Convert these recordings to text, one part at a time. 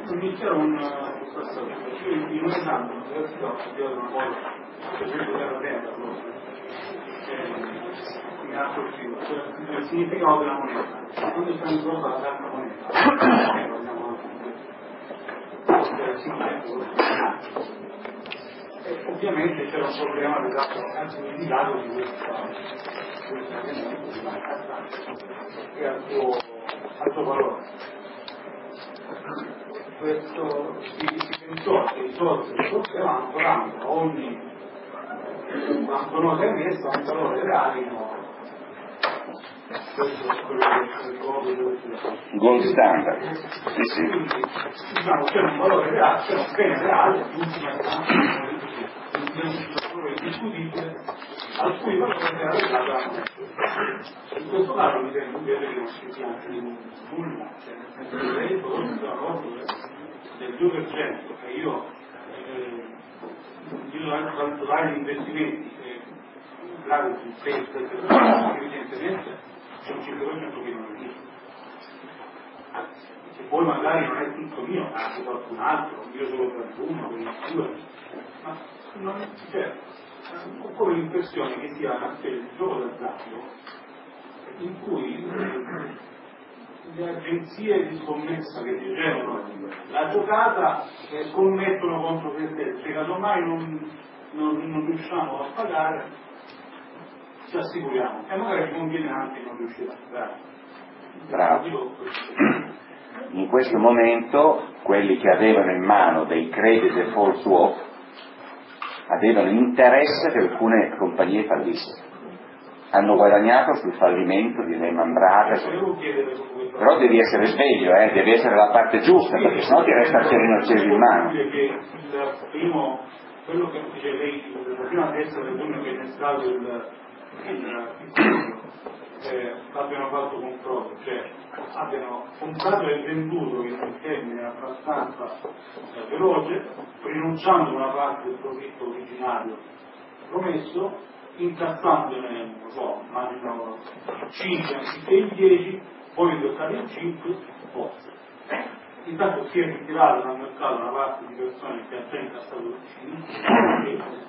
Iniziare un esame all'università, ho studiato una cosa che era bella, mi ha colpito, cioè il significato della moneta. Quando stiamo intorno alla carta moneta, e ovviamente c'era un problema legato al significato di questa e al suo valore. Questo si pensò che i soldi potevano ancora ogni banconota emessa un valore reale in oro. Questo è quello che ricordo dove si gold standard. Sì. Quindi, diciamo, c'è un valore reale, c'è un bene reale di ultima istanza, indiscutibile, al cui valore era legato la moneta. In questo caso mi sembra invece che non ci sia anche nulla, cioè nel senso che lei prodotto una cosa del 2% che io calcolare gli investimenti e grave sul peso evidentemente c'è un 5% che non esiste. Se poi magari non è tutto mio, ma anche qualcun altro, io solo per uno, per il due, ma non c'è come l'impressione che sia anche il gioco d'azzardo in cui le agenzie di scommessa che ricevono la giocata scommettono contro se stesse, casomai non riusciamo a pagare, ci assicuriamo e magari ci conviene anche non riuscire a pagare. Bravo. In questo momento quelli che avevano in mano dei credit default swap avevano interesse che alcune compagnie fallissero. Hanno guadagnato sul fallimento di Lehman Brothers, però devi essere sveglio, devi essere la parte giusta, perché sennò ti resta il cerino acceso in mano. Quello che dice lei, la prima testa del giorno che è stato abbiano fatto controllo, cioè abbiano comprato e venduto in un termine abbastanza veloce, rinunciando a una parte del profitto originario promesso, incassandone, non so, immagino 5 anziché il 10, poi indossare il 5, forse. Intanto si è ritirato dal mercato una parte di persone che ha già incassato il 5,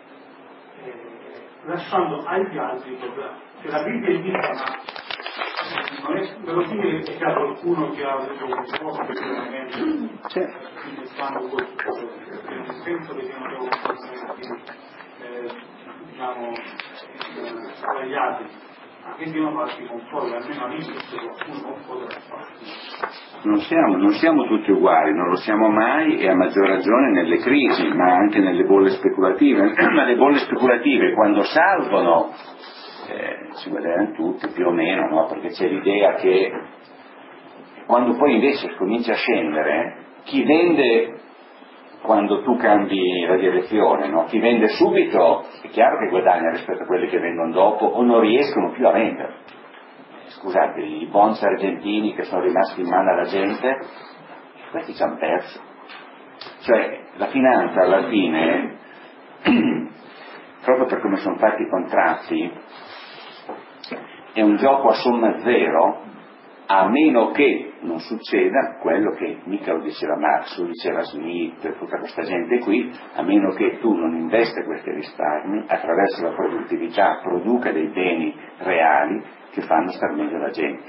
lasciando agli altri problemi. Cioè la crisi è vista, ma non è verosimile che sia qualcuno che ha avuto un po' di veramente investendo questo, nel senso che siano dei comportamenti diciamo sbagliati, ma che siano fatti con fuori, almeno all'inizio qualcuno non potrà farsi. Non siamo tutti uguali, non lo siamo mai, e a maggior ragione nelle crisi, ma anche nelle bolle speculative. Ma le bolle speculative quando salgono si guadagnano tutti più o meno, no? Perché c'è l'idea che quando poi invece comincia a scendere, chi vende quando tu cambi la direzione, no? Chi vende subito è chiaro che guadagna rispetto a quelli che vendono dopo o non riescono più a vendere. Scusate, i bonds argentini che sono rimasti in mano alla gente, questi ci hanno perso. Cioè la finanza alla fine, proprio per come sono fatti i contratti, è un gioco a somma zero, a meno che non succeda quello che mica lo diceva Marx, lo diceva Smith, tutta questa gente qui, a meno che tu non investa questi risparmi, attraverso la produttività produca dei beni reali che fanno star meglio la gente.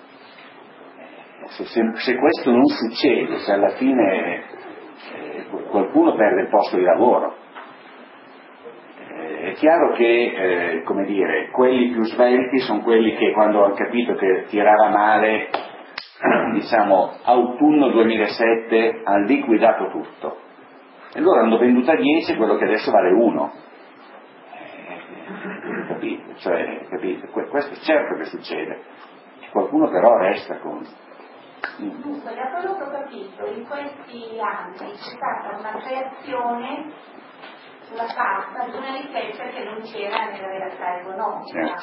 Se questo non succede, se alla fine qualcuno perde il posto di lavoro, è chiaro che, come dire, quelli più svelti sono quelli che quando hanno capito che tirava male, diciamo, autunno 2007, hanno liquidato tutto. E loro hanno venduto a 10 quello che adesso vale 1. Capite? Cioè, capite? Questo certo che succede. Qualcuno però resta con... Giusto, da quello che ho capito, in questi anni c'è stata una creazione sulla carta di una ricchezza che non c'era nella realtà economica,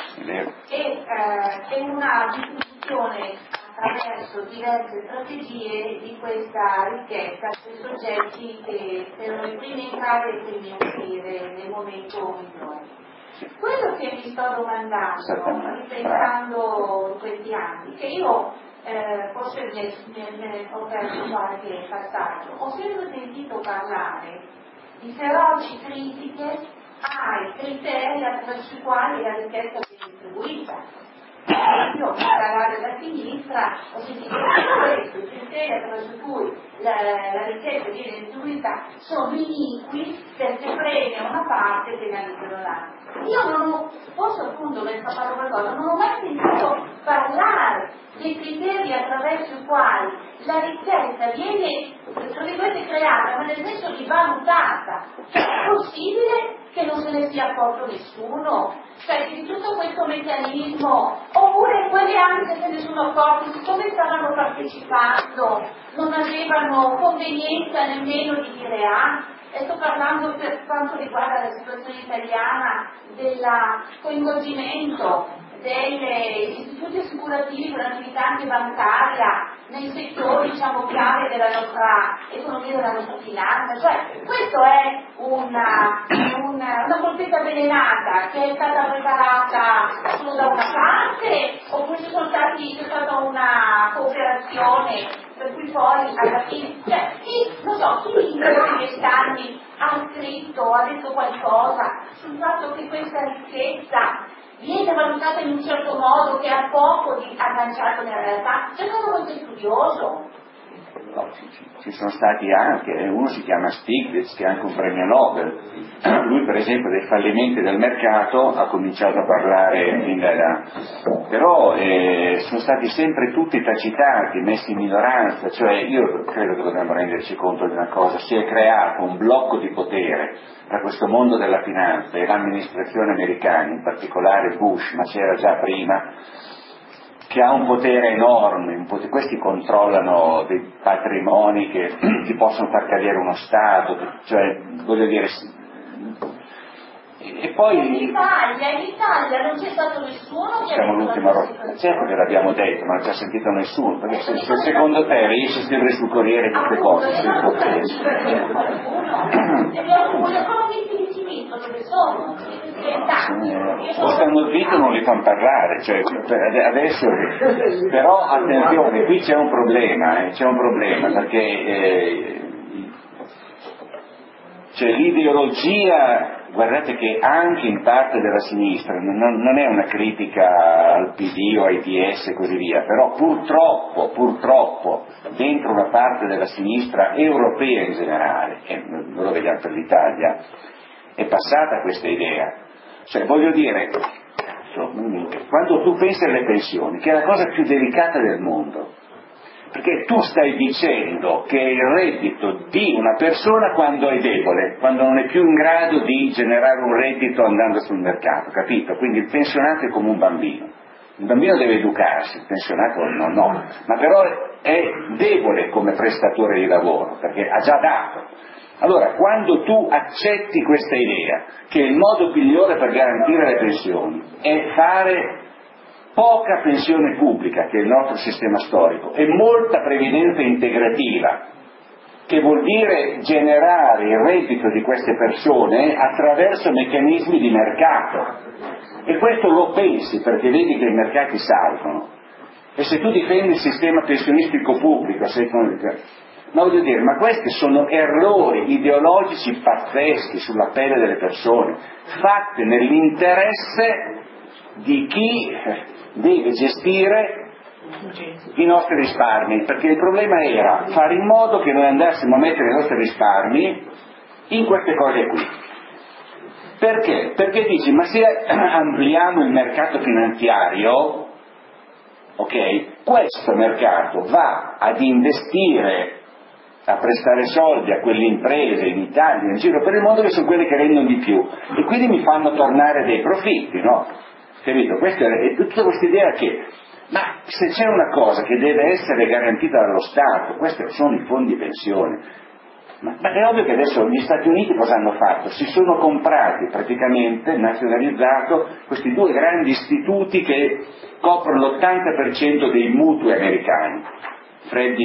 e una distribuzione attraverso diverse strategie di questa ricchezza sui soggetti che erano i primi entrare e i primi uscire nel momento migliore. Quello che mi sto domandando, ripensando in questi anni, che io forse ho perso qualche passaggio, ho sempre sentito parlare di feroci critiche ai criteri attraverso i quali la ricchezza viene distribuita. Io ho parlato da sinistra, ho sentito questo, i criteri attraverso cui la ricchezza viene distribuita sono iniqui perché premia una parte e penalizzano l'altra. Io non ho, forse appunto mi è scappato qualcosa, non ho mai sentito parlare dei criteri attraverso i quali la ricchezza viene, tra virgolette, creata, ma nel senso di valutata. Cioè, è possibile che non se ne sia accorto nessuno? Cioè, di tutto questo meccanismo, oppure quelli anche se ne sono accorti, siccome stavano partecipando, non avevano convenienza nemmeno di dire e sto parlando per quanto riguarda la situazione italiana del coinvolgimento degli istituti assicurativi per l'attività anche bancaria nei settori diciamo chiave della nostra economia, della nostra finanza. Cioè questo è una colpetta avvelenata che è stata preparata solo da una parte, oppure c'è stata una cooperazione per cui poi alla fine, cioè chi, non so, chi in questi 20 anni ha scritto, ha detto qualcosa sul fatto che questa ricchezza viene valutata in un certo modo che ha poco di agganciato nella realtà? C'è stato qualche studioso? No, ci sono stati anche, uno si chiama Stiglitz che è anche un premio Nobel, lui per esempio dei fallimenti del mercato ha cominciato a parlare però sono stati sempre tutti tacitati, messi in minoranza, cioè io credo che dobbiamo renderci conto di una cosa: si è creato un blocco di potere tra questo mondo della finanza e l'amministrazione americana, in particolare Bush, ma c'era già prima, che ha un potere enorme, questi controllano dei patrimoni che ti possono far cadere uno Stato, cioè voglio dire. E poi in Italia non c'è stato nessuno che siamo l'ultima rotta, certo che l'abbiamo detto, ma non ci ha sentito nessuno, perché se secondo te riesci a scrivere sul Corriere queste cose, o stanno zitto non li fanno parlare, cioè adesso, però attenzione, qui c'è un problema perché c'è l'ideologia. Guardate che anche in parte della sinistra, non è una critica al PD o ai DS e così via, però purtroppo dentro una parte della sinistra europea in generale, e noi lo vediamo per l'Italia, è passata questa idea. Cioè voglio dire, quando tu pensi alle pensioni, che è la cosa più delicata del mondo, perché tu stai dicendo che è il reddito di una persona quando è debole, quando non è più in grado di generare un reddito andando sul mercato, capito? Quindi il pensionato è come un bambino. Il bambino deve educarsi, il pensionato no, ma però è debole come prestatore di lavoro, perché ha già dato. Allora, quando tu accetti questa idea, che il modo migliore per garantire le pensioni è fare poca pensione pubblica, che è il nostro sistema storico, e molta previdenza integrativa, che vuol dire generare il reddito di queste persone attraverso meccanismi di mercato. E questo lo pensi perché vedi che i mercati salgono. E se tu difendi il sistema pensionistico pubblico, ma voglio dire, ma questi sono errori ideologici pazzeschi sulla pelle delle persone, fatti nell'interesse di chi deve gestire i nostri risparmi, perché il problema era fare in modo che noi andassimo a mettere i nostri risparmi in queste cose qui. Perché? Perché dici, ma se ampliamo il mercato finanziario, ok, questo mercato va ad investire, a prestare soldi a quelle imprese in Italia, in giro per il mondo, che sono quelle che rendono di più, e quindi mi fanno tornare dei profitti, no? Capito? Questa è tutta questa idea che, ma se c'è una cosa che deve essere garantita dallo Stato, questi sono i fondi pensione. Ma è ovvio che adesso gli Stati Uniti cosa hanno fatto? Si sono comprati praticamente, nazionalizzato, questi due grandi istituti che coprono l'80% dei mutui americani. Freddie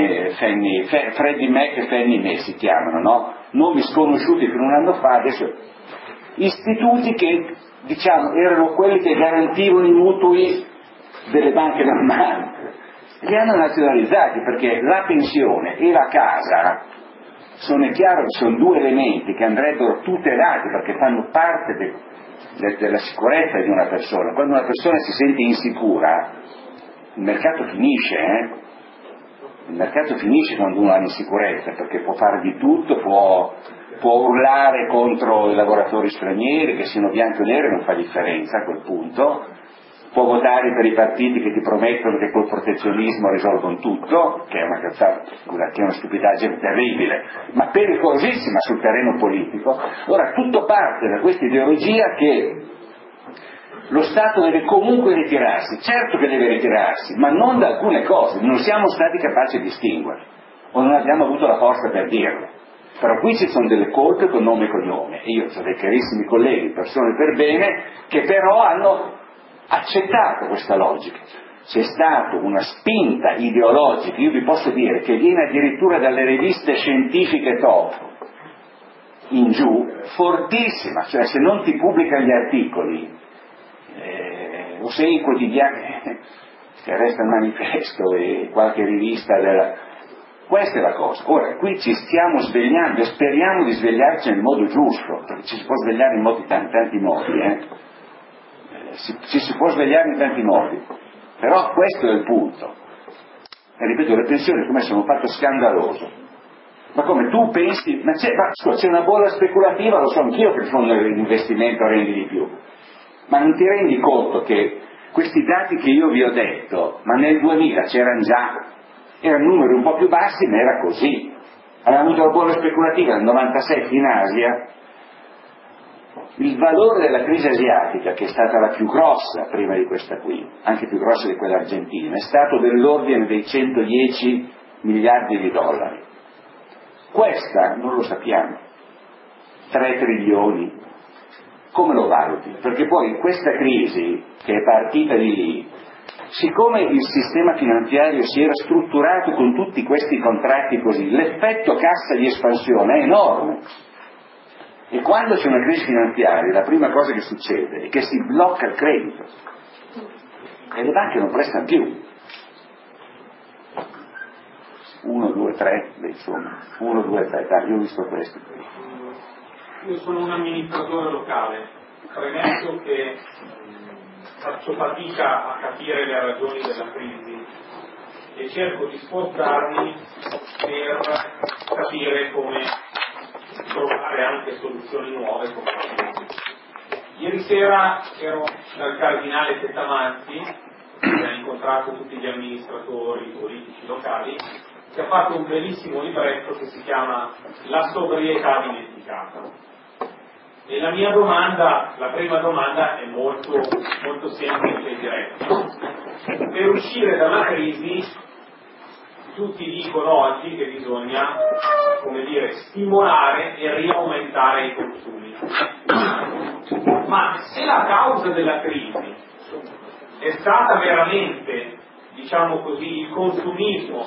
Mac e Fannie Mae si chiamano, no? Nomi sconosciuti fino a un anno fa, adesso istituti che, diciamo, erano quelli che garantivano i mutui delle banche normali. li hanno nazionalizzati, perché la pensione e la casa è chiaro che sono due elementi che andrebbero tutelati perché fanno parte della sicurezza di una persona. Quando una persona si sente insicura, il mercato finisce, Il mercato finisce quando uno ha insicurezza, perché può fare di tutto, può urlare contro i lavoratori stranieri, che siano bianchi o neri non fa differenza a quel punto, può votare per i partiti che ti promettono che col protezionismo risolvono tutto, che è una cazzata, che è una stupidaggine terribile, ma pericolosissima sul terreno politico. Ora, tutto parte da questa ideologia che lo Stato deve comunque ritirarsi, certo che deve ritirarsi, ma non da alcune cose, non siamo stati capaci di distinguere, o non abbiamo avuto la forza per dirlo. Però qui ci sono delle colpe con nome e cognome, e io ho dei carissimi colleghi, persone per bene, che però hanno accettato questa logica. C'è stata una spinta ideologica, io vi posso dire, che viene addirittura dalle riviste scientifiche top in giù, fortissima, cioè se non ti pubblicano gli articoli, o se i quotidiani che resta il Manifesto e qualche rivista questa è la cosa. Ora, qui ci stiamo svegliando e speriamo di svegliarci nel modo giusto, perché ci si può svegliare in tanti modi, ci si può svegliare in tanti modi, però questo è il punto. E ripeto, le pensioni come sono un fatto scandaloso. Ma come tu pensi, c'è una bolla speculativa, lo so anch'io che il fondo di investimento rendi di più, ma non ti rendi conto che questi dati che io vi ho detto, ma nel 2000 c'erano già, erano numeri un po' più bassi, ma era così. Avevamo avuto la bolla speculativa nel 97 in Asia. Il valore della crisi asiatica, che è stata la più grossa prima di questa qui, anche più grossa di quella argentina, è stato dell'ordine dei 110 miliardi di dollari. Questa non lo sappiamo. 3 trilioni. Come lo valuti? Perché poi questa crisi, che è partita di lì, siccome il sistema finanziario si era strutturato con tutti questi contratti così, l'effetto cassa di espansione è enorme. E quando c'è una crisi finanziaria, la prima cosa che succede è che si blocca il credito e le banche non prestano più. 1, 2, 3, insomma, 1, 2, 3, dai, io ho visto questo. Io sono un amministratore locale, premetto che faccio fatica a capire le ragioni della crisi e cerco di spostarmi per capire come trovare anche soluzioni nuove. Ieri sera ero dal cardinale Tettamanzi, che ha incontrato tutti gli amministratori politici locali, che ha fatto un bellissimo libretto che si chiama La sobrietà dimenticata. E la mia domanda, la prima domanda è molto semplice e diretta. Per uscire dalla crisi tutti dicono oggi che bisogna, stimolare e riaumentare i consumi. Ma se la causa della crisi è stata veramente, il consumismo,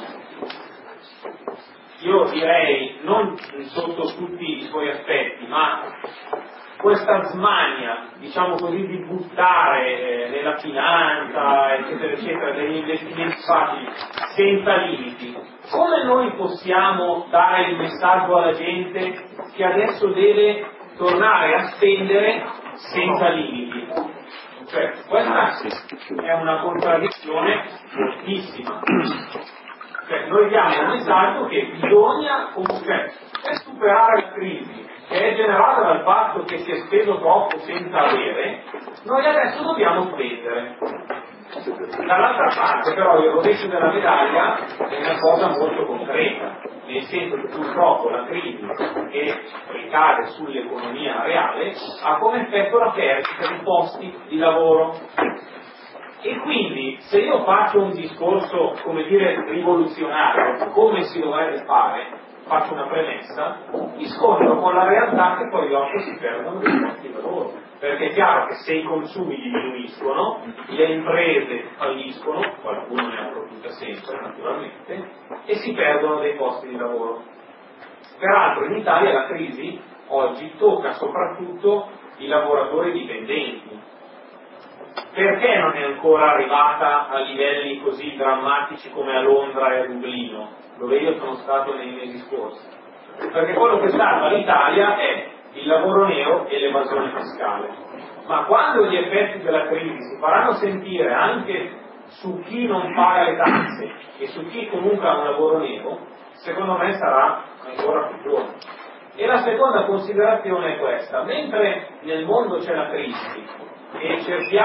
io direi non sotto tutti i suoi aspetti, ma questa smania, di buttare nella finanza, eccetera, eccetera, degli investimenti facili, senza limiti, come noi possiamo dare il messaggio alla gente che adesso deve tornare a spendere senza limiti? Cioè, questa è una contraddizione fortissima. Noi diamo un messaggio che bisogna comunque, per superare la crisi che è generata dal fatto che si è speso troppo senza avere, noi adesso dobbiamo spendere. Dall'altra parte però il rovescio della medaglia è una cosa molto concreta, nel senso che purtroppo la crisi che ricade sull'economia reale ha come effetto la perdita di posti di lavoro. E quindi se io faccio un discorso, rivoluzionario, come si dovrebbe fare, faccio una premessa, mi scontro con la realtà che poi dopo si perdono dei posti di lavoro. Perché è chiaro che se i consumi diminuiscono, le imprese falliscono, qualcuno ne approfitta sempre naturalmente, e si perdono dei posti di lavoro. Peraltro in Italia la crisi oggi tocca soprattutto i lavoratori dipendenti. perché non è ancora arrivata a livelli così drammatici come a Londra e a Dublino, dove io sono stato nei mesi scorsi? Perché quello che salva l'Italia è il lavoro nero e l'evasione fiscale. Ma quando gli effetti della crisi si faranno sentire anche su chi non paga le tasse e su chi comunque ha un lavoro nero, secondo me sarà ancora più giorno. E la seconda considerazione è questa: mentre nel mondo c'è la crisi e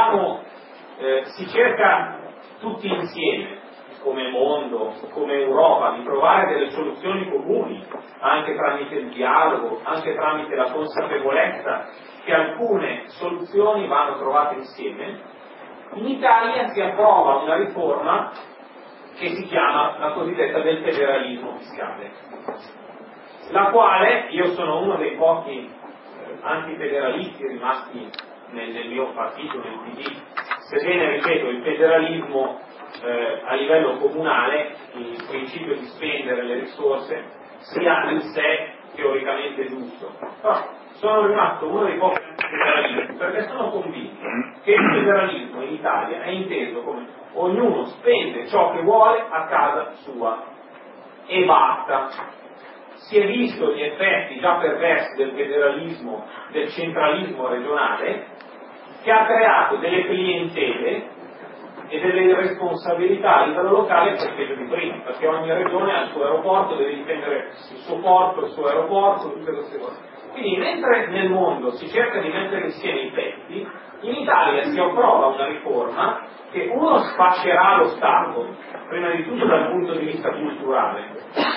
si cerca tutti insieme, come mondo, come Europa, di trovare delle soluzioni comuni, anche tramite il dialogo, anche tramite la consapevolezza che alcune soluzioni vanno trovate insieme, in Italia si approva una riforma che si chiama la cosiddetta del federalismo fiscale, la quale io sono uno dei pochi antifederalisti rimasti nel mio partito, nel PD, sebbene, ripeto, il federalismo a livello comunale, il principio di spendere le risorse, sia in sé teoricamente giusto. Però sono rimasto uno dei pochi antifederalisti perché sono convinto che il federalismo in Italia è inteso come ognuno spende ciò che vuole a casa sua e basta. Si è visto gli effetti già perversi del federalismo, del centralismo regionale, che ha creato delle clientele e delle responsabilità a livello locale per peggio di prima, perché ogni regione ha il suo aeroporto, deve difendere il suo porto, il suo aeroporto, tutte queste cose. Quindi mentre nel mondo si cerca di mettere insieme i pezzi, in Italia si approva una riforma che uno sfascerà lo Stato, prima di tutto dal punto di vista culturale,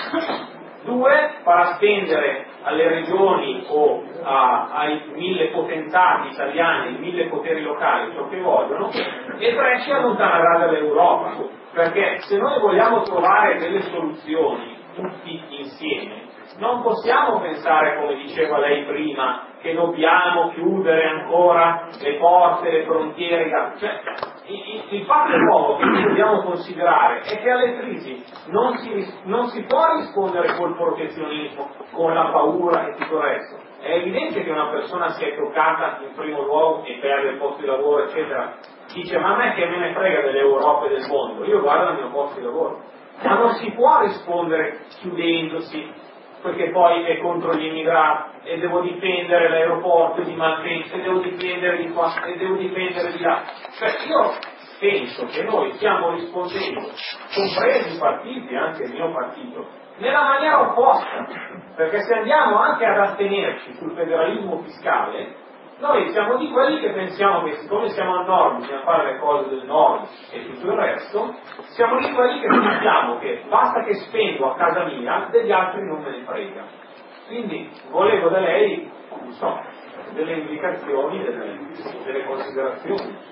due, farà spendere alle regioni o ai 1000 potentati italiani, ai 1000 poteri locali ciò che vogliono, e tre, ci allontanerà dall'Europa, perché se noi vogliamo trovare delle soluzioni tutti insieme, non possiamo pensare, come diceva lei prima, che dobbiamo chiudere ancora le porte, le frontiere, cioè, il fatto nuovo che noi dobbiamo considerare è che alle crisi non si può rispondere col protezionismo, con la paura e tutto il resto. È evidente che una persona si è toccata in primo luogo e perde il posto di lavoro, eccetera, dice: ma a me che me ne frega dell'Europa e del mondo, io guardo il mio posto di lavoro. Ma non si può rispondere chiudendosi, perché poi è contro gli immigrati e devo difendere l'aeroporto di Malpensa e devo difendere di qua e devo difendere di là. Cioè io penso che noi stiamo rispondendo, compresi i partiti, anche il mio partito, nella maniera opposta, perché se andiamo anche ad astenerci sul federalismo fiscale, noi siamo di quelli che pensiamo che siccome siamo al nord bisogna fare le cose del nord e tutto il resto, siamo di quelli che pensiamo che basta che spendo a casa mia, degli altri non me ne frega. Quindi volevo da lei, non so, delle indicazioni, delle considerazioni.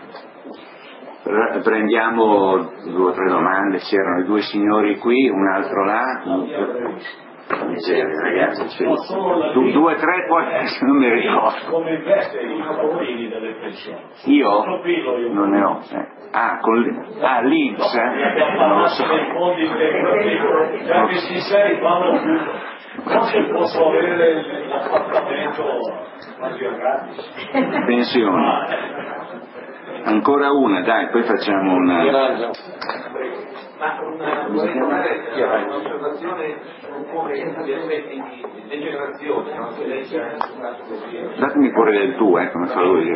Prendiamo 2 o 3 domande. C'erano i 2 signori qui, un altro là. Miseria, ragazzi, 2 o 3, poi non mi ricordo. Come investe i capolini delle pensioni? Io? Non ne ho. L'Inps, non lo so. Già che si sei, fanno forse posso avere l'appartamento gratis. Pensione. Ancora una, dai, poi facciamo una. Ma vorrei fare un'osservazione su come gli aspetti di degenerazione, no? Se lei ci ha insegnato così. Datemi pure del tuo, come fa lui.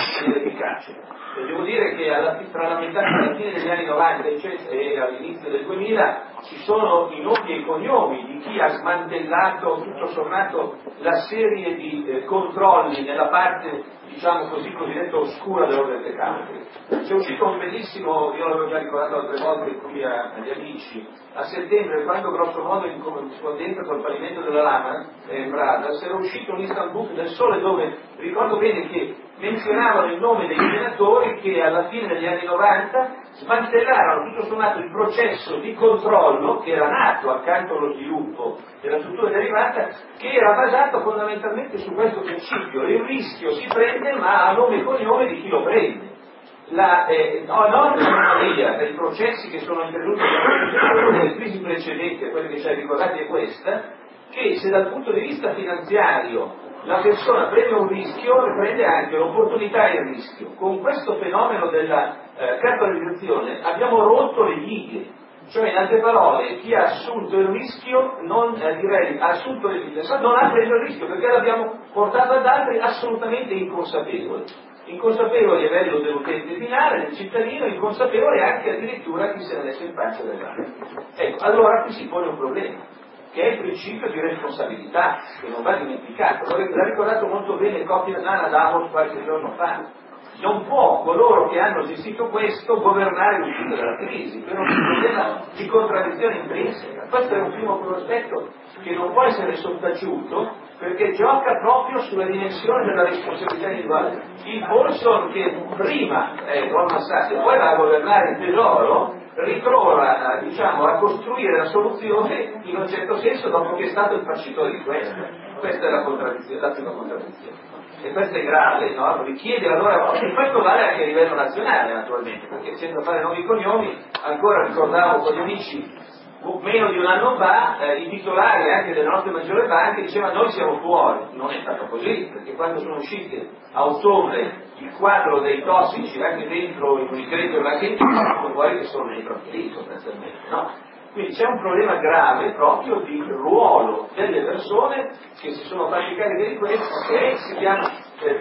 Devo dire che tra la fine degli anni 90 e all'inizio del 2000 ci sono i nomi e i cognomi di chi ha smantellato tutto sommato la serie di controlli nella parte, diciamo così, cosiddetta oscura dell'ordine delle Camere. C'è uscito un bellissimo, io l'avevo già ricordato altre volte qui agli amici, a settembre, quando grosso modo in corrispondenza col fallimento della Lama Brothers, era uscito un instant book del Sole dove ricordo bene che menzionavano il nome dei senatori che alla fine degli anni 90 smantellarono tutto sommato il processo di controllo che era nato accanto allo sviluppo della struttura derivata, che era basato fondamentalmente su questo principio: il rischio si prende ma a nome e cognome di chi lo prende. Non l'anomalia dei processi che sono intervenuti nelle crisi precedenti, a quelle che ci hai ricordati è questa, che se dal punto di vista finanziario la persona prende un rischio e prende anche l'opportunità e il rischio. Con questo fenomeno della capitalizzazione abbiamo rotto le dighe, cioè in altre parole chi ha assunto il rischio ha assunto le dighe, non ha preso il rischio perché l'abbiamo portato ad altri assolutamente inconsapevoli a livello dell'utente finale, del cittadino, inconsapevoli anche addirittura chi se ne mette in pancia dell'altro. Ecco, allora qui si pone un problema, che è il principio di responsabilità, che non va dimenticato. L'ha ricordato molto bene Kofi Annan Davos qualche giorno fa. Non può coloro che hanno gestito questo governare l'uscita dalla crisi, per un problema di contraddizione intrinseca. Questo è un primo aspetto che non può essere sottaciuto, perché gioca proprio sulla dimensione della responsabilità individuale. Il Paulson che prima Goldman Sachs e poi va a governare il tesoro ritrova a costruire la soluzione in un certo senso dopo che è stato il facitore di questo. Questa è la prima contraddizione. E questo è grave, no? Richiede allora, e questo vale anche a livello nazionale naturalmente, perché senza fare nomi e cognomi, ancora ricordavo con gli amici meno di un anno fa i titolari anche delle nostre maggiori banche dicevano noi siamo fuori. Non è stato così, perché quando sono uscite a ottobre il quadro dei tossici anche dentro il credito bancario sono fuori che sono dentro anche lì sostanzialmente, no? Quindi c'è un problema grave proprio di ruolo delle persone che si sono fatti carico di questo, che si chiama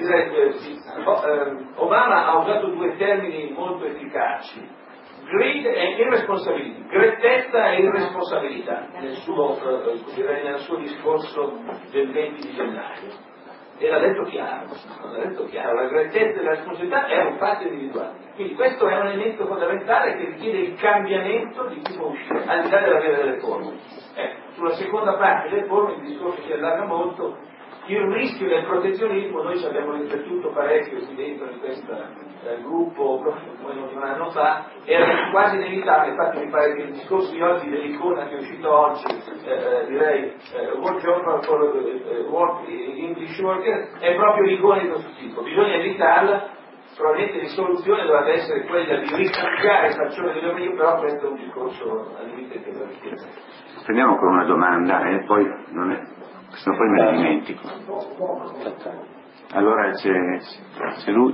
Obama ha usato due termini molto efficaci: greed e irresponsability, grettezza e irresponsabilità nel suo discorso del 20 di gennaio. E l'ha detto chiaro, la grettezza e la responsabilità è un fatto individuale. Quindi questo è un elemento fondamentale che richiede il cambiamento di chi può uscire, al di là della via delle riforme. Sulla seconda parte delle riforme il discorso si allarga molto. Il rischio del protezionismo, noi ci abbiamo riflettuto parecchio qui dentro in questo gruppo un anno fa, era quasi inevitabile. Infatti mi pare che il discorso di oggi dell'icona che è uscito oggi, World Journal for English Worker, è proprio l'icona di questo tipo. Bisogna evitarla, probabilmente la soluzione dovrebbe essere quella di ricambiare il faccione delle meglio, però questo è un discorso al limite che va richiesto. Prendiamo con una domanda e poi se no poi me la dimentico. Allora c'è lui.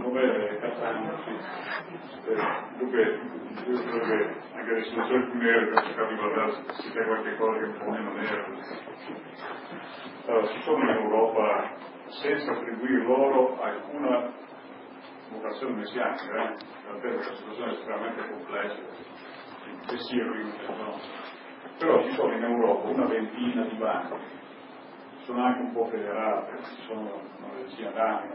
Dunque, io credo che anche le situazioni più nere per cercare di guardare se c'è qualche cosa che è un po' meno nera. Allora, ci sono in Europa, senza attribuire loro alcuna vocazione messianica, tant'è che la situazione è estremamente complessa, che sia no? Però ci sono in Europa una ventina di banche, sono anche un po' federate, ci sono una decina d'anni,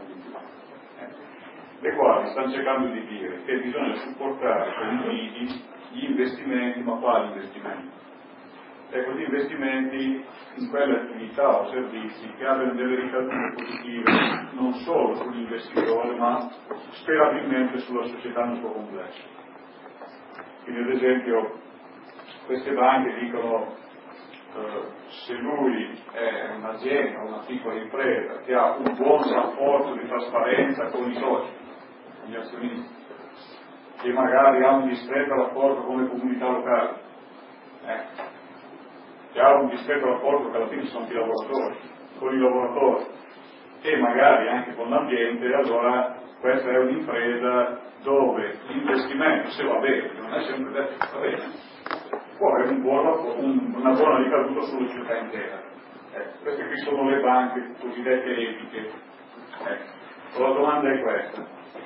le quali stanno cercando di dire che bisogna supportare con i fidi gli investimenti, ma quali investimenti? Ecco, gli investimenti in quelle attività o servizi che abbiano delle ricadute positive non solo sull'investitore, ma sperabilmente sulla società nel suo complesso. Quindi, ad esempio, queste banche dicono se lui è un'azienda, una piccola impresa che ha un buon rapporto di trasparenza con i soci, con gli azionisti, che magari ha un discreto rapporto con le comunità locali, che ha un discreto rapporto che alla fine sono i lavoratori, con i lavoratori e magari anche con l'ambiente, allora questa è un'impresa dove l'investimento, se va bene, non è sempre detto che va bene, può avere una buona ricaduta sulla società intera. Queste qui sono le banche cosiddette etiche. La domanda è questa.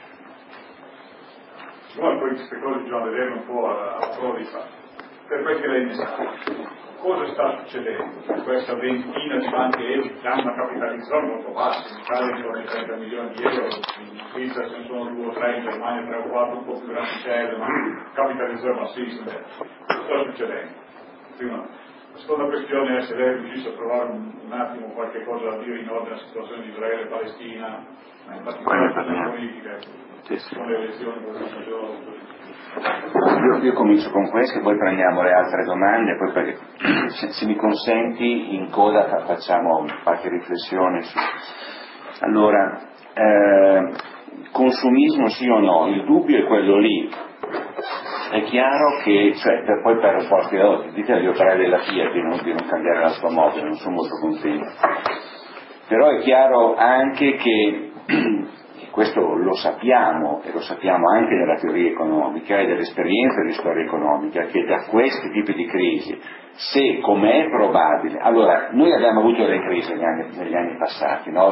Noi poi queste cose bisogna vedere un po' a prova di fatto. Per quel che lei ne sa, cosa sta succedendo in questa ventina di banche etiche che hanno una capitalizzazione molto bassa? In Italia sono di 30 milioni di euro, in Svizzera ce ne sono 2 o 3, in Germania 3 o 4, un po' più grandi, ma capitalizzazione bassissima. Cosa sta succedendo? Prima. La seconda questione è se lei riuscisse a trovare un attimo qualche cosa da dire in ordine alla situazione di Israele e Palestina, in particolare sulle politiche, con le elezioni così. Io comincio con questo e poi prendiamo le altre domande, poi perché, se mi consenti in coda facciamo qualche riflessione su. Allora, consumismo sì o no? Il dubbio è quello lì. È chiaro che, poi per rapporti, dite agli operai della Fiat di non cambiare l'automobile, non sono molto contento. Però è chiaro anche che, questo lo sappiamo, e lo sappiamo anche nella teoria economica e dell'esperienza di storia economica, che da questi tipi di crisi, se come è probabile, allora noi abbiamo avuto delle crisi negli anni passati, no?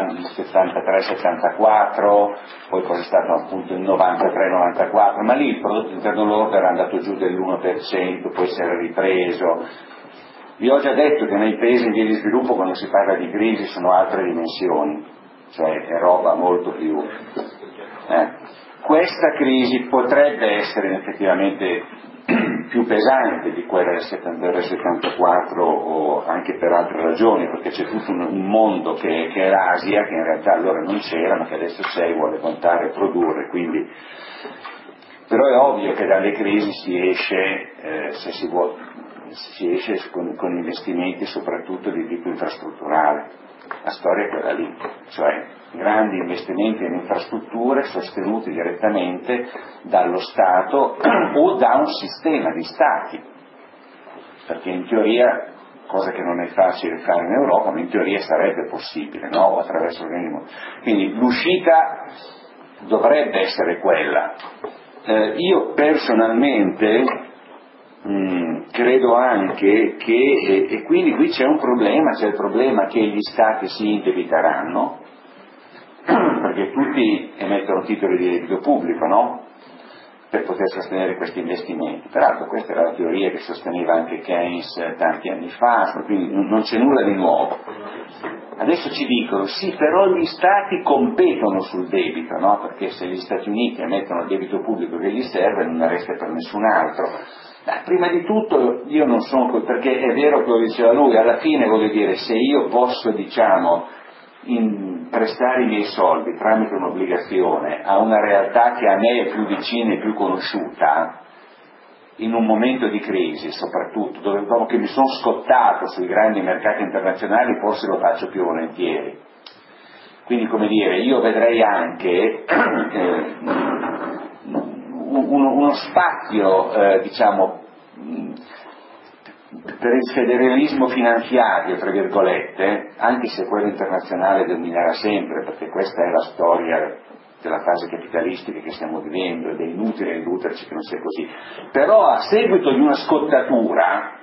73-74, poi cosa è stato appunto il 93-94, ma lì il prodotto interno lordo era andato giù dell'1%, poi si era ripreso. Vi ho già detto che nei paesi in via di sviluppo, quando si parla di crisi, sono altre dimensioni, cioè è roba molto più. Questa crisi potrebbe essere effettivamente più pesante di quella del 74 o anche per altre ragioni, perché c'è tutto un mondo che è l'Asia, che in realtà allora non c'era, ma che adesso c'è e vuole contare e produrre, quindi. Però è ovvio che dalle crisi si esce, se si vuole, si esce con investimenti soprattutto di tipo infrastrutturale. La storia è quella lì, cioè grandi investimenti in infrastrutture sostenuti direttamente dallo Stato o da un sistema di stati, perché in teoria, cosa che non è facile fare in Europa, ma in teoria sarebbe possibile, no? Attraverso l'organismo. Quindi l'uscita dovrebbe essere quella. Io personalmente credo anche che, e quindi qui c'è il problema che gli stati si indebiteranno, perché tutti emettono titoli di debito pubblico, no? Per poter sostenere questi investimenti. Peraltro questa era la teoria che sosteneva anche Keynes tanti anni fa, quindi non c'è nulla di nuovo. Adesso ci dicono, sì, però gli stati competono sul debito, no? Perché se gli Stati Uniti emettono il debito pubblico che gli serve, non ne resta per nessun altro. Prima di tutto io non sono, perché è vero che lo diceva lui, alla fine voglio dire, se io posso, prestare i miei soldi tramite un'obbligazione a una realtà che a me è più vicina e più conosciuta, in un momento di crisi soprattutto, dopo che mi sono scottato sui grandi mercati internazionali, forse lo faccio più volentieri. Quindi, come dire, io vedrei anche uno spazio, per il federalismo finanziario, tra virgolette, anche se quello internazionale dominerà sempre, perché questa è la storia della fase capitalistica che stiamo vivendo, ed è inutile illuderci che non sia così. Però a seguito di una scottatura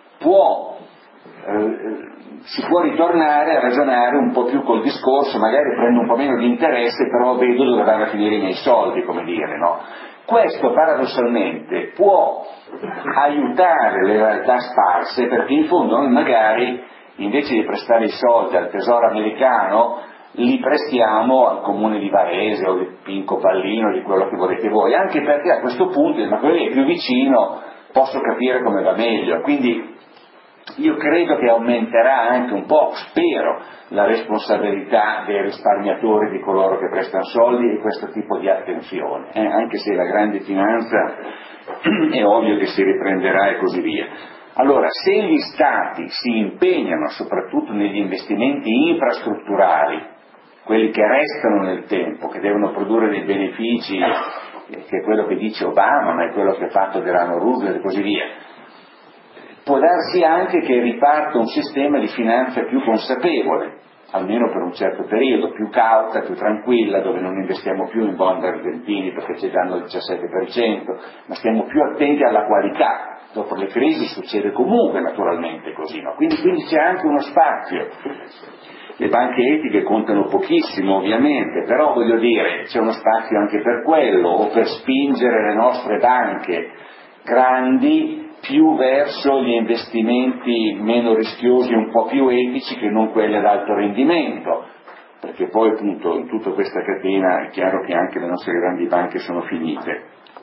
si può ritornare a ragionare un po' più col discorso, magari prendo un po' meno di interesse, però vedo dove vanno a finire i miei soldi, come dire, no? Questo paradossalmente può aiutare le realtà sparse, perché in fondo noi magari invece di prestare i soldi al tesoro americano li prestiamo al comune di Varese o di Pinco Pallino, di quello che volete voi, anche perché a questo punto, ma quello è più vicino, posso capire come va meglio. Quindi io credo che aumenterà anche un po', spero, la responsabilità dei risparmiatori, di coloro che prestano soldi, e questo tipo di attenzione, anche se la grande finanza è ovvio che si riprenderà e così via. Allora, se gli stati si impegnano soprattutto negli investimenti infrastrutturali, quelli che restano nel tempo, che devono produrre dei benefici, che è quello che dice Obama, ma è quello che ha fatto Delano Roosevelt e così via, può darsi anche che riparta un sistema di finanza più consapevole, almeno per un certo periodo, più cauta, più tranquilla, dove non investiamo più in bond argentini perché ci danno il 17%, ma stiamo più attenti alla qualità. Dopo le crisi succede comunque naturalmente così, no? Quindi c'è anche uno spazio. Le banche etiche contano pochissimo ovviamente, però voglio dire, c'è uno spazio anche per quello, o per spingere le nostre banche grandi più verso gli investimenti meno rischiosi, un po' più etici, che non quelli ad alto rendimento, perché poi appunto in tutta questa catena è chiaro che anche le nostre grandi banche sono finite.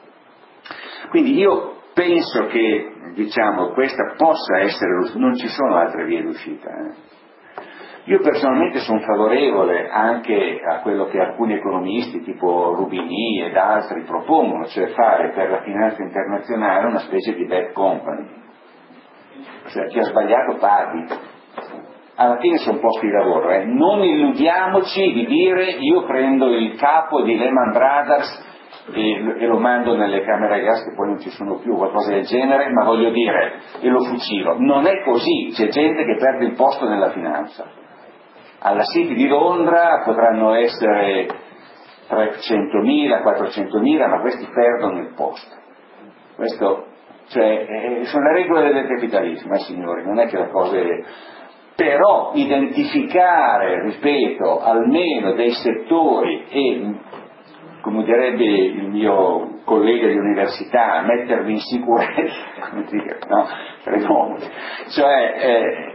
Quindi io penso che, questa possa essere, non ci sono altre vie d'uscita. Io personalmente sono favorevole anche a quello che alcuni economisti tipo Rubini ed altri propongono, cioè fare per la finanza internazionale una specie di bad company, cioè chi ha sbagliato paghi. Alla fine sono posti di lavoro, non illudiamoci di dire io prendo il capo di Lehman Brothers e lo mando nelle camere a gas che poi non ci sono più, qualcosa del genere, ma voglio dire, e lo fucilo. Non è così, c'è gente che perde il posto nella finanza. alla City di Londra potranno essere 300.000, 400.000, ma questi perdono il posto. Questo, cioè, sono le regole del capitalismo, signori, non è che la cosa è... Però identificare, ripeto, almeno dei settori e, come direbbe il mio collega di università, metterli in sicurezza, come dire, no? Cioè,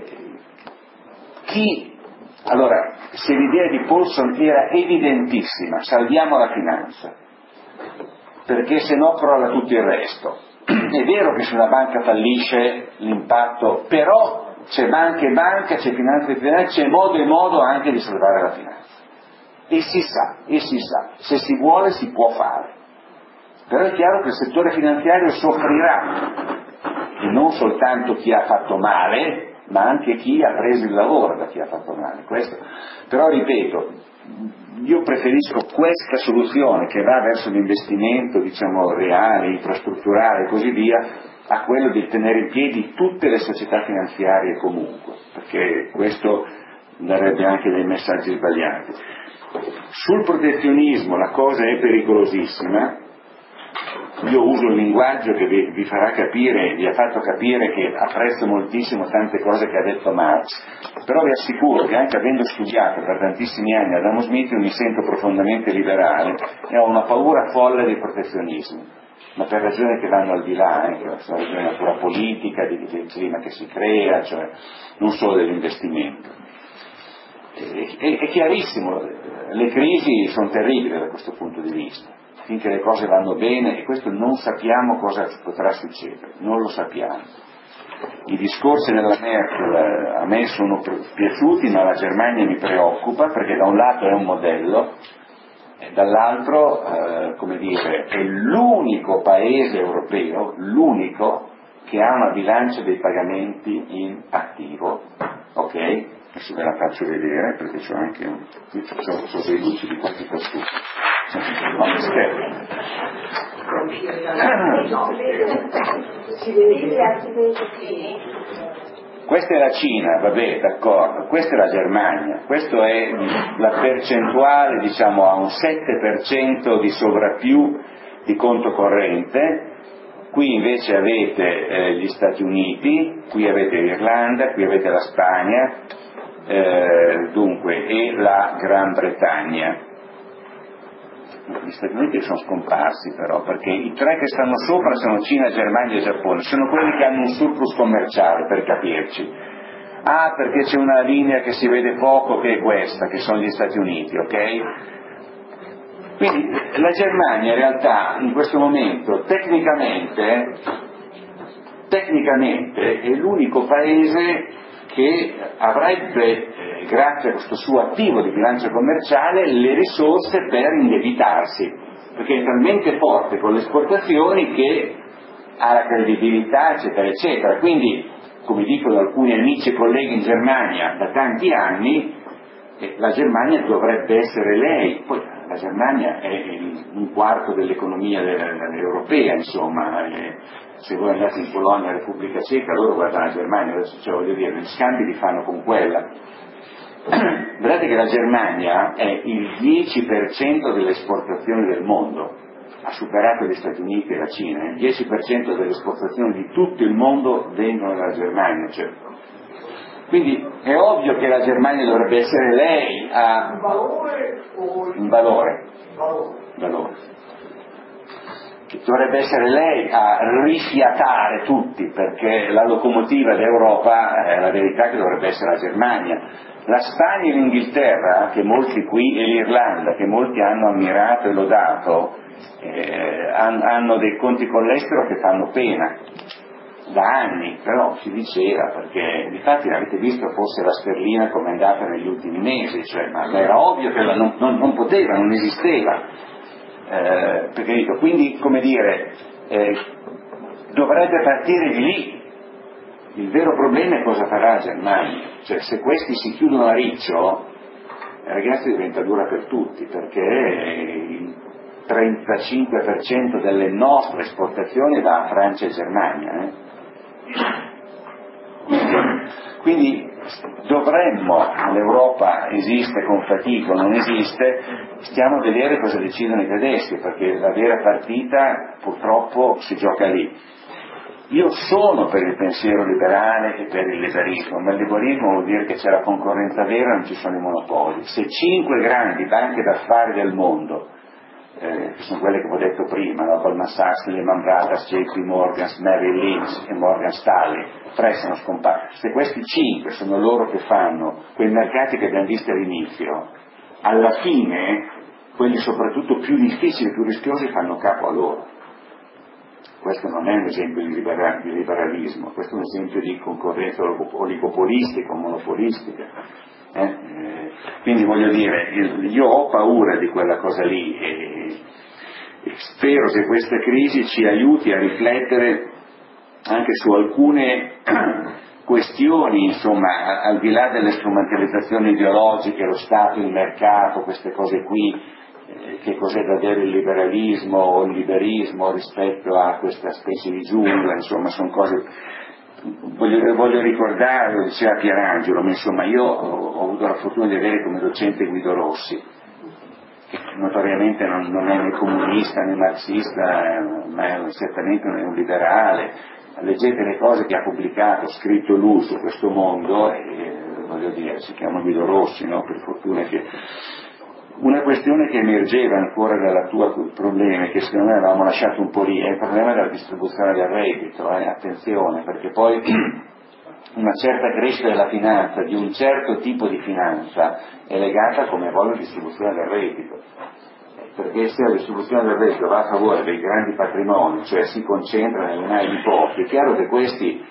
allora, se l'idea di Paulson era evidentissima, salviamo la finanza, perché se no crolla tutto il resto. È vero che se una banca fallisce l'impatto, però c'è banca e banca, c'è finanza e finanza, c'è modo e modo anche di salvare la finanza. E si sa, se si vuole si può fare. Però è chiaro che il settore finanziario soffrirà, e non soltanto chi ha fatto male, ma anche chi ha preso il lavoro da chi ha fatto male. Questo. Però ripeto, io preferisco questa soluzione che va verso l'investimento, diciamo, reale, infrastrutturale e così via, a quello di tenere in piedi tutte le società finanziarie comunque, perché questo darebbe anche dei messaggi sbagliati. Sul protezionismo la cosa è pericolosissima. Io uso un linguaggio che vi farà capire, vi ha fatto capire che apprezzo moltissimo tante cose che ha detto Marx, però vi assicuro che anche avendo studiato per tantissimi anni Adam Smith io mi sento profondamente liberale e ho una paura folle del protezionismo, ma per ragioni che vanno al di là, anche per ragioni di natura politica, del clima che si crea, cioè non solo dell'investimento. È chiarissimo, le crisi sono terribili da questo punto di vista. Finché le cose vanno bene, e questo non sappiamo cosa potrà succedere, non lo sappiamo. I discorsi della Merkel a me sono piaciuti, ma la Germania mi preoccupa, perché da un lato è un modello, e dall'altro, come dire, è l'unico paese europeo, l'unico, che ha una bilancia dei pagamenti in attivo, ok? Adesso ve la faccio vedere, perché c'ho anche c'ho dei luci di qualche costume. Questa è la Cina, vabbè, d'accordo, questa è la Germania, questa è la percentuale, diciamo, a un 7% di sovrappiù di conto corrente. Qui invece avete gli Stati Uniti, qui avete l'Irlanda, qui avete la Spagna, dunque, e la Gran Bretagna. Gli Stati Uniti sono scomparsi però, perché i tre che stanno sopra sono Cina, Germania e Giappone, sono quelli che hanno un surplus commerciale, per capirci. Perché c'è una linea che si vede poco, che è questa, che sono gli Stati Uniti, ok? Quindi la Germania in realtà in questo momento tecnicamente è l'unico paese che avrebbe, grazie a questo suo attivo di bilancio commerciale, le risorse per indebitarsi, perché è talmente forte con le esportazioni che ha la credibilità, eccetera, eccetera. Quindi, come dicono alcuni amici e colleghi in Germania da tanti anni, la Germania dovrebbe essere lei, poi la Germania è un quarto dell'economia europea, insomma, se voi andate in Polonia, Repubblica Ceca, loro guardano la Germania, cioè, voglio dire, gli scambi li fanno con quella. Guardate che la Germania è il 10% delle esportazioni del mondo, ha superato gli Stati Uniti e la Cina, il 10% delle esportazioni di tutto il mondo vengono dalla Germania, cioè. Quindi è ovvio che la Germania dovrebbe essere lei a un valore. Che dovrebbe essere lei a rifiatare tutti, perché la locomotiva d'Europa, la verità, che dovrebbe essere la Germania. La Spagna e l'Inghilterra, che molti qui, e l'Irlanda, che molti hanno ammirato e lodato, hanno dei conti con l'estero che fanno pena. Da anni, però si diceva, perché infatti avete visto forse la sterlina come è andata negli ultimi mesi, cioè, ma era ovvio che non poteva, non esisteva, perché dico, quindi, come dire, dovrebbe partire di lì. Il vero problema è cosa farà la Germania, cioè se questi si chiudono a riccio, ragazzi, diventa dura per tutti, perché il 35% delle nostre esportazioni va a Francia e Germania, Quindi dovremmo, l'Europa esiste con fatica o non esiste, stiamo a vedere cosa decidono i tedeschi, perché la vera partita purtroppo si gioca lì. Io sono per il pensiero liberale e per il liberismo, ma il liberismo vuol dire che c'è la concorrenza vera, non ci sono i monopoli. Se 5 grandi banche d'affari del mondo, che sono quelle che ho detto prima, no? Goldman Sachs, Lehman Brothers, JP Morgan, Merrill Lynch e Morgan Stanley, 3 sono scomparsi. Se questi 5 sono loro che fanno quei mercati che abbiamo visto all'inizio, alla fine quelli soprattutto più difficili, più rischiosi fanno capo a loro. Questo non è un esempio di liberalismo, questo è un esempio di concorrenza oligopolistica o monopolistica. Quindi voglio dire, io ho paura di quella cosa lì e spero che questa crisi ci aiuti a riflettere anche su alcune questioni, insomma, al di là delle strumentalizzazioni ideologiche, lo Stato, il mercato, queste cose qui. Che cos'è davvero il liberalismo o il liberismo rispetto a questa specie di giungla, insomma sono cose. Voglio ricordare, lo diceva Pierangelo, ma insomma io ho avuto la fortuna di avere come docente Guido Rossi, che notoriamente non è né comunista né marxista, ma certamente non è un liberale. Leggete le cose che ha pubblicato, scritto lui su questo mondo e voglio dire, si chiama Guido Rossi, no? Per fortuna che. Una questione che emergeva ancora dalla tua problema, che secondo me avevamo lasciato un po' lì, è il problema della distribuzione del reddito, attenzione, perché poi una certa crescita della finanza, di un certo tipo di finanza, è legata come vuole la distribuzione del reddito, perché se la distribuzione del reddito va a favore dei grandi patrimoni, cioè si concentra nelle mani di pochi, è chiaro che questi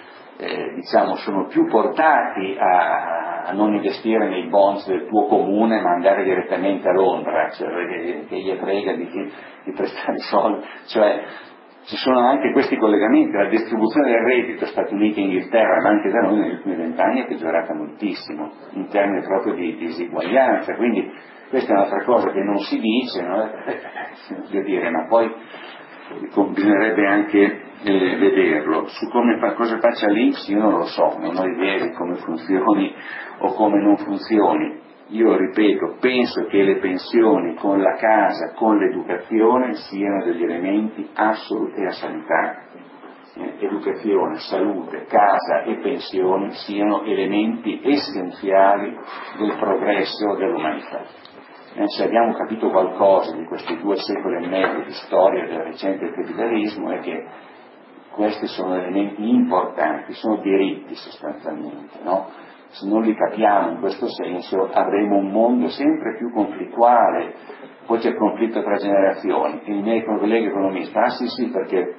sono più portati a non investire nei bonds del tuo comune ma andare direttamente a Londra, cioè, che gli frega di prestare soldi, cioè ci sono anche questi collegamenti. La distribuzione del reddito Stati Uniti e Inghilterra, ma anche da noi negli ultimi 20 anni è peggiorata moltissimo in termini proprio di disuguaglianza, quindi questa è un'altra cosa che non si dice, no? Voglio dire, ma poi bisognerebbe anche vederlo. Su cosa faccia l'INPS io non lo so, non ho idea di come funzioni o come non funzioni. Io ripeto, penso che le pensioni con la casa, con l'educazione siano degli elementi assoluti a sanità. Educazione, salute, casa e pensioni siano elementi essenziali del progresso dell'umanità. Se abbiamo capito qualcosa di questi 2 secoli e mezzo di storia del recente capitalismo è che questi sono elementi importanti, sono diritti sostanzialmente, no? Se non li capiamo in questo senso avremo un mondo sempre più conflittuale, poi c'è il conflitto tra generazioni, e i miei colleghi economisti, sì, perché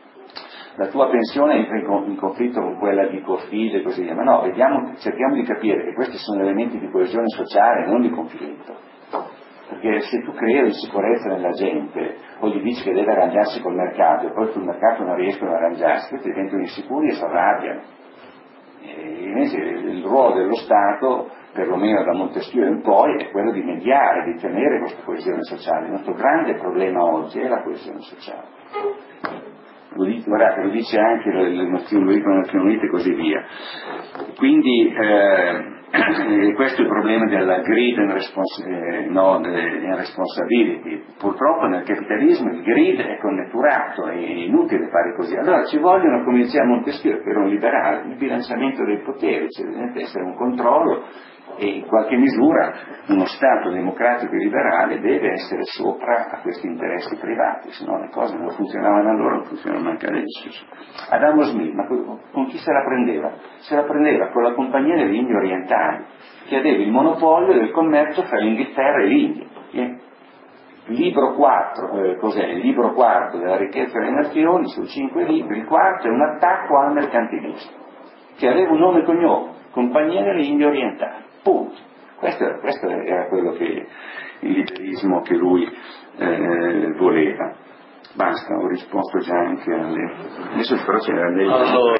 la tua pensione entra in conflitto con quella di tuo figlio e così via, ma no, cerchiamo di capire che questi sono elementi di coesione sociale, non di conflitto. Perché se tu crei insicurezza nella gente o gli dici che deve arrangiarsi col mercato e poi sul mercato non riescono ad arrangiarsi, questi diventano insicuri e si arrabbiano. E invece il ruolo dello Stato, perlomeno da Montesquieu in poi, è quello di mediare, di tenere questa coesione sociale. Il nostro grande problema oggi è la coesione sociale. Lo dice anche le Nazioni Unite e così via. Quindi questo è il problema della greed and responsibility. Purtroppo nel capitalismo il greed è connaturato, è inutile fare così. Allora ci vogliono, come diceva Montesquieu, che era un liberale, il bilanciamento dei poteri, cioè deve essere un controllo e in qualche misura uno Stato democratico e liberale deve essere sopra a questi interessi privati, se no le cose non funzionavano allora, non funzionano anche adesso. Adamo Smith, ma con chi se la prendeva? Se la prendeva con la Compagnia delle Indie Orientali, che aveva il monopolio del commercio fra l'Inghilterra e l'India. Libro 4, cos'è? Il libro 4 della ricchezza delle nazioni, su 5 libri, il quarto è un attacco al mercantilismo, che aveva un nome e cognome, Compagnia delle Indie Orientali. Punto. Questo era quello che il liberismo che lui voleva. Basta, ho risposto già anche alle. Adesso però c'era